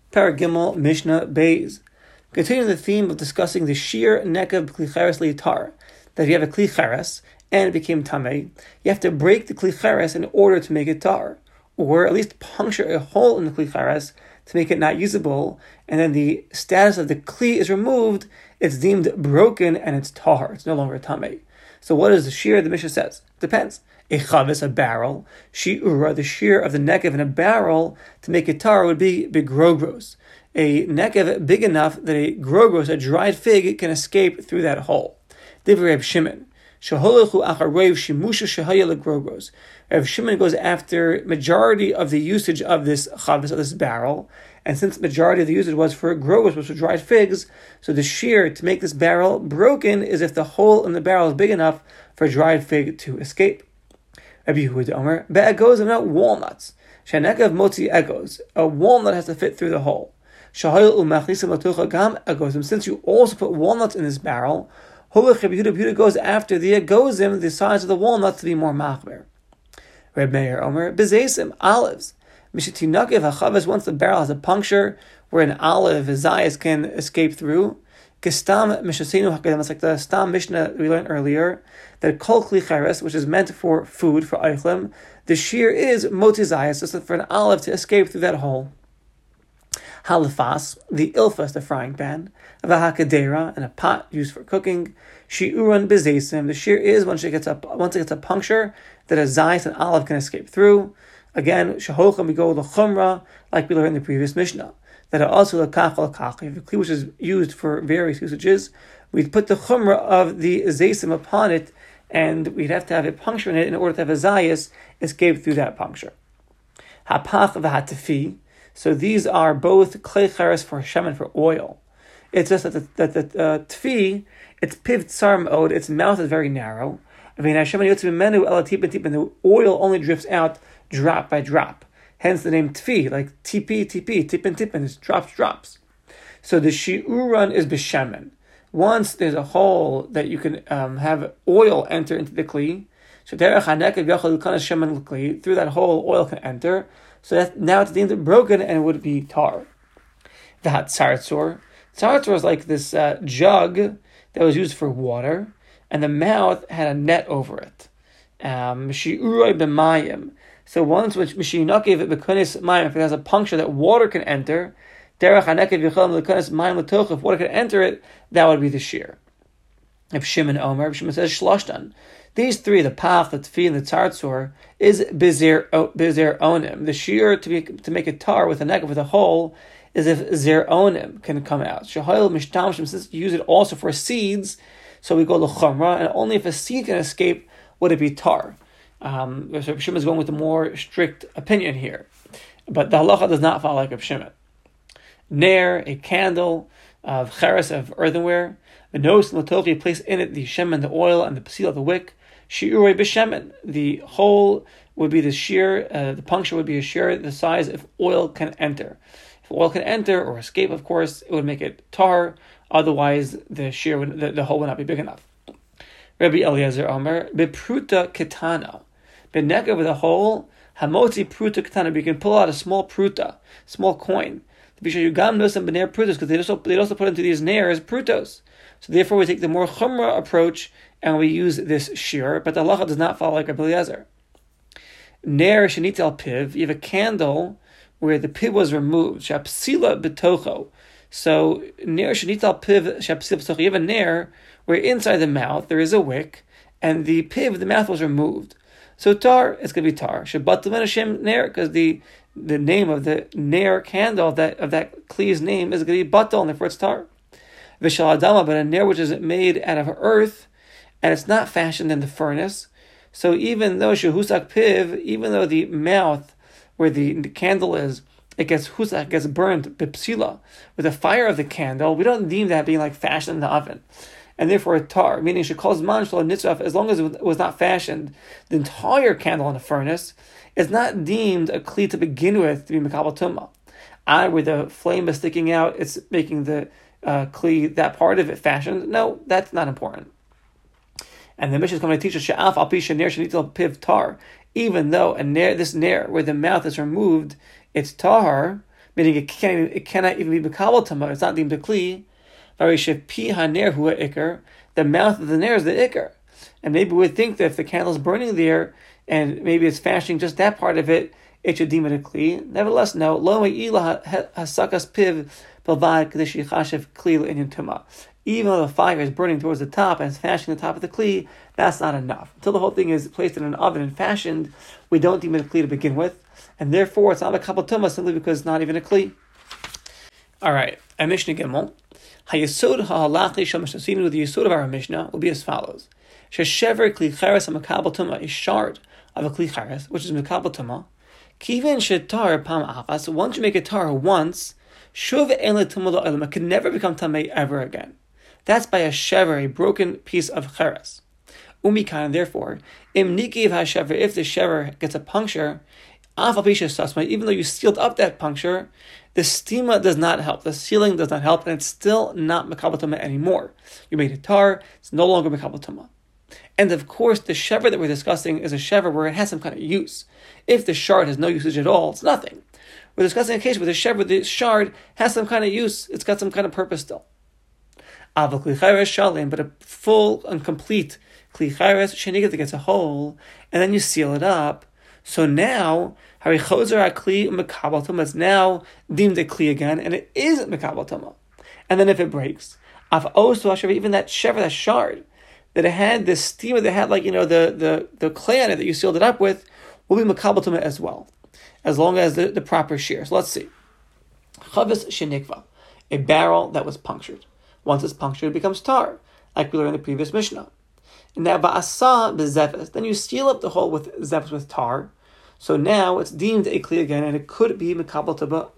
Paragimel Mishnah Beis. Continuing the theme of discussing the sheer nekev b'kli cheres litar, that if you have a kli cheres and it became tamei, you have to break the kli cheres in order to make it tar, or at least puncture a hole in the kli cheres to make it not usable, and then the status of the kli is removed, it's deemed broken and it's tar, it's no longer tamei. So what is the shear? The Mishnah says, depends. A chavis, a barrel, shi'ura, the shear of the nekev in a barrel to make it tar would be begrogros. A nekev big enough that a grogros, a dried fig, can escape through that hole. Divrei Reb Shimon. Sheholachu acharev shimusha shehaya legrogros. Reb Shimon goes after majority of the usage of this chavis, of this barrel, and since majority of the usage was for grogros, which were dried figs, so the shear to make this barrel broken is if the hole in the barrel is big enough for a dried fig to escabe. Rabbi Yehuda Omer, be'egos are not walnuts. Shenekev motzi egos. A walnut has to fit through the hole. Shahayil u'machnisim latocha gam egozim. Since you also put walnuts in this barrel, Holach Rabbi Yehuda goes after the egozim, the size of the walnuts, to be more machmer. Reb Meir Omer, bezesim, olives. Mishitinakev hachavas, once the barrel has a puncture where an olive, a zayas, can escape through. Gestam mishasenu hakadam, it's like the stam mishnah we learned earlier, that kol kli cheres, which is meant for food, for eichlim, the shear is motizayas, just for an olive to escape through that hole. Halifas, the ilfas, the frying pan, v'hakadera, and a pot used for cooking. Shi'uran bezesim, the shear is once it gets a puncture that a zayas, an olive, can escape through. Again, shehochem, we go l'chumra, like we learned in the previous mishnah, that are also l'kach l'kach, if a kli which is used for various usages, we'd put the chumra of the zesim upon it, and we'd have to have a puncture in it in order to have a zayas escape through that puncture. Hapach v'hatafi, so these are both klei cheres for shemen, for oil. It's just that the tfi, its piv tsar od, its mouth is very narrow. And the oil only drifts out drop by drop. Hence the name tfi, like tipi, tippin, it's drops. So the shi'uran is b'shemen. Once there's a hole that you can have oil enter into the kli, through that hole oil can enter, so that now it's deemed broken and it would be tar. The tzartzor is like this jug that was used for water, and the mouth had a net over it. Shi'uroi b'mayim. So once which Mishinakev b'kunis mayim, if it has a puncture that water can enter, derech hanekev yichol l'kunis mayim l'toch, if water can enter it, that would be the shear. If Shimon Omer, Shimon says shloshtan. These three, the pach, the tfi, and the tzartzor, is bizer onim. The shear to make a tar with a nekev with a hole is if zer onim can come out. Shahayil mishtamshim, since you use it also for seeds, so we go l'chumra, and only if a seed can escape would it be tar. So Shimon is going with a more strict opinion here, but the halacha does not follow like Reb Shimon. Ner, a candle of cheres, of earthenware, the nose and the place in it the shemen, the oil, and the pasila, the wick. Shi'urei b'shemen, the hole would be the shear, the puncture would be a shear the size if oil can enter. If oil can enter or escape, of course, it would make it tar. Otherwise, the shear the hole would not be big enough. Rabbi Eliezer Omer, bepruta ketana. Beneka with a hole, hamotzi pruta ketana, you can pull out a small pruta, small coin. To be sure you gam nosam b'ner prutos, because they also put into these nairs prutos. So therefore we take the more chumrah approach and we use this shear, but the halacha does not follow like Rabbi Eliezer. Ner shenit al piv, you have a candle where the piv was removed, shapsila betocho. So ner shenit al piv shapsila betocho, you have a ner where inside the mouth there is a wick, and the piv, the mouth, was removed. So tar, it's going to be tar. Shabbat Hashem ner, because the name of the ner candle of that kli's name is going to be batal, and therefore it's tar. Vishal adama, but a ner which is made out of earth, and it's not fashioned in the furnace. So even though shehusak piv, even though the mouth where the candle is, it gets husak, gets burned bipsila with the fire of the candle, we don't deem that being like fashioned in the oven. And therefore a tar, meaning she calls man shlo nitzraf, as long as it was not fashioned, the entire candle in the furnace is not deemed a kli to begin with to be mekabel tumah. Where the flame is sticking out, it's making the kli, that part of it, fashioned. No, that's not important. And the Mishnah is going to teach us she'af al pi shener shenitel piv tar, even though this ner where the mouth is removed, it's tar. meaning it cannot even be Mekabel Tama. It's not deemed a Kli. The mouth of the ner is the ikar. And maybe we would think that if the candle is burning there, and maybe it's fashioning just that part of it, it should deem it a Kli. Nevertheless, no. Lo me'ilah hasakas piv belvad kadesh yichashev Kli l'inyan tuma. Even though the fire is burning towards the top and it's fashioning the top of the Kli, that's not enough. Until the whole thing is placed in an oven and fashioned, we don't deem it a Kli to begin with. And therefore, it's not a Mekabel Tuma simply because it's not even a Kli. Alright, and Mishnah Gimel. Hayesod ha'alachi shamashasinu, the yesod of our Mishnah will be as follows. Sheshever Kli Chares HaMekabel Tuma, a shard of a Kli Chares, which is Mekabel Tuma. Kivin shetar pam achas, once you make a tar once, shuv ele tumah lo it can never become tamei ever again. That's by a shever, a broken piece of cheres. Umikan, therefore, im nikiv hashever, if the shever gets a puncture, even though you sealed up that puncture, the stima does not help, the sealing does not help, and it's still not Mekabel Tuma anymore. You made a tar, it's no longer Mekabel Tuma. And of course, the shever that we're discussing is a shever where it has some kind of use. If the shard has no usage at all, it's nothing. We're discussing a case where the shever, the shard, has some kind of use, it's got some kind of purpose still. But a full and complete Kli Chares, Shenigah, that gets a hole, and then you seal it up. So now, Harichozer HaKli Mekabel Tuma is now deemed a Kli again, and it is Mekabel Tuma. And then if it breaks, even that shever, that shard, that it had this steamer that had the clay on it that you sealed it up with, will be Mekabel Tuma as well, as long as the proper shear. So let's see. Chavis Shenikva, a barrel that was punctured. Once it's punctured, it becomes tar, like we learned in the previous Mishnah. And now, ba'asa b'zefes, then you seal up the hole with zefes, with tar. So now it's deemed a Kli again, and it could be Mekabel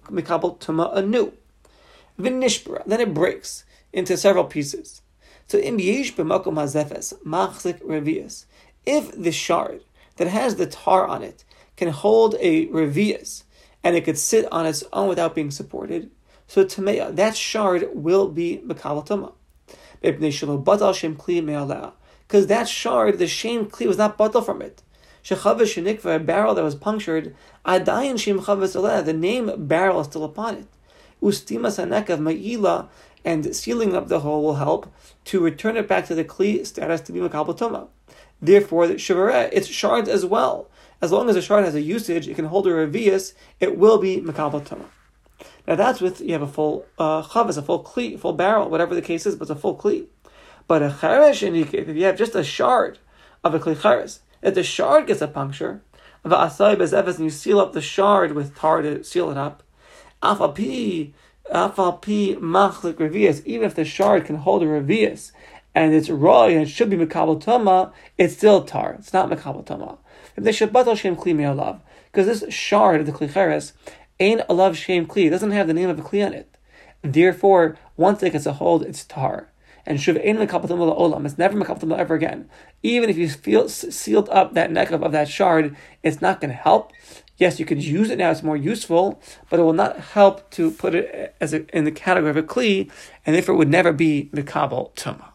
Tuma anew. V'nishbara, then it breaks into several pieces. So im yesh b'makom hazefes machzik revius, if the shard that has the tar on it can hold a revius, and it could sit on its own without being supported, so tameya, that shard will be Mekabel Tuma. Because that shard, the shem Kli, was not batal from it. Shechavis shenikva, a barrel that was punctured, adayin shem chavis aleh, the name barrel is still upon it. Ustimas hanekav ma'ila, and sealing up the hole will help to return it back to the Kli status to be Mekabel Tuma. Therefore, the shivareh, it's shards as well. As long as the shard has a usage, it can hold a revius, it will be Mekabel Tuma. Now that's with, you have a full chavis, a full Kli, full barrel, whatever the case is, but it's a full Kli. But a charesh, if you have just a shard of a Kli Chares, if the shard gets a puncture, and you seal up the shard with tar to seal it up, afal pi machlik revius, even if the shard can hold a revius, and it's raw and it should be Mekabel Tuma, it's still tar. It's not Mekabel Tuma. If they should batal shem Kli me'alav, because this shard of the Kli Chares ain't alav shem Kli, it doesn't have the name of a Kli on it. Therefore, once it gets a hold, it's tar. And shuv ein Mekabel Tuma la'olam, it's never Mekabel Tuma ever again. Even if you sealed up that neck of that shard, it's not going to help. Yes, you could use it now; it's more useful, but it will not help to put it in the category of a Kli, and therefore it would never be Mekabel Tuma.